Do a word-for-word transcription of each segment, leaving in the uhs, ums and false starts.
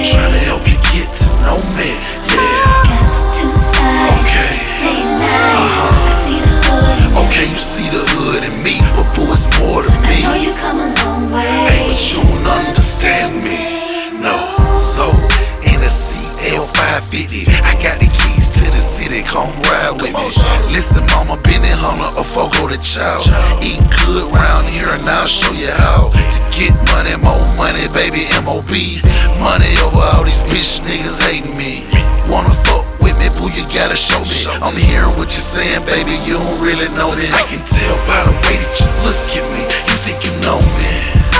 trying to help you get to know me, yeah. Got two sides, Okay. day and night. Uh-huh. I see the hood in you. Okay, you see the hood in me, but boo, it's more to I me. know you come a long way. Hey, but you don't understand me. No, so in a C L five fifty, I got the keys to the city. Come ride with me. Listen, mama, been in Hunter or Fogo the child. Eating good round here, and I'll show you how to get money, more money, baby. M O B, money over all these bitch niggas hating me. Wanna fuck with me, boo? You gotta show me. I'm hearing what you're saying, baby. You don't really know me. I can tell by the way that you look at me. You think you know me,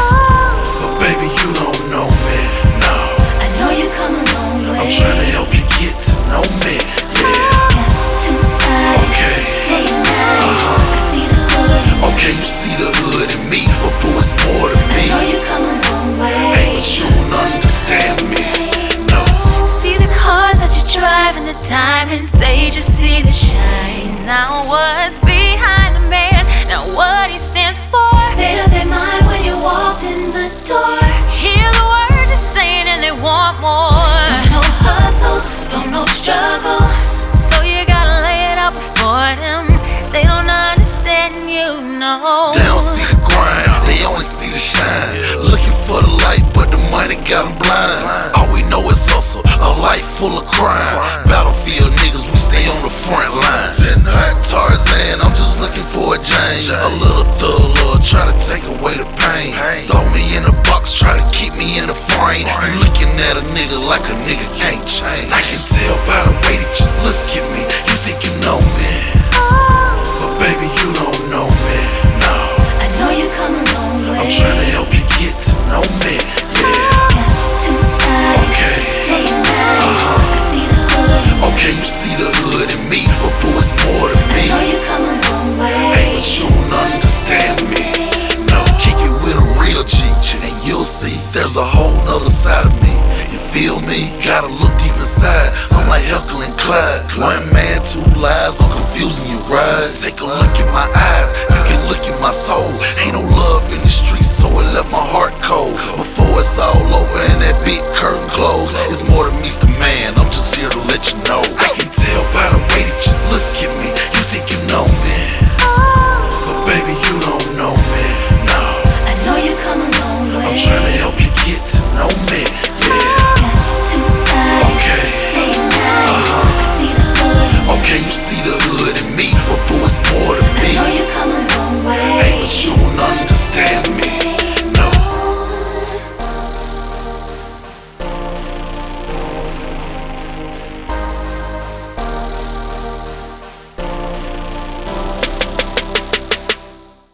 but baby, you don't know me. No, I know you come a long way. I'm trying to help you get to know me, yeah. Got two sides, Okay. day and night. Uh-huh. I see the hood in you. Okay, you see the hood in me, but boo, it's more to I me. know you come a long way. Hey, but you don't understand me. No, See the cars that you drive and the diamonds, they just see the shine. Now what's behind the man? Now what he stands for? Made up their mind when you walked in the door. Hear the words you're saying and they want more. Don't know hustle, don't know struggle, so you gotta lay it out before them. They don't understand you, no. they don't see the grind, they only see the shine. Looking for the light, but the money got them blind. All we know is hustle, a life full of crime. Battlefield niggas, we stay on the front line. Tarzan, I'm just looking for a Jane. A little thug love, try to take away the pain. Throw me in a box, try to keep me in the frame. You looking at a nigga like a nigga can't change. I can tell by the way that you look at me. You think you know me, but baby, you don't know me. No, I know you come a long way. I'm trying to help you get to know me, yeah. Got two sides, Okay. day and night. Uh-huh. I see the hood in you. Okay, you see the hood in me, but boo, it's more to I me. know you come a long way. Hey, but you don't understand me. No, kick it with a real G, and you'll see there's a whole nother side of me. You feel me? Gotta look deep inside. I'm like Heckle and Clyde. One man, two lives. I'm confusing you, right? Take a look in my eyes. You can look in my soul. Ain't no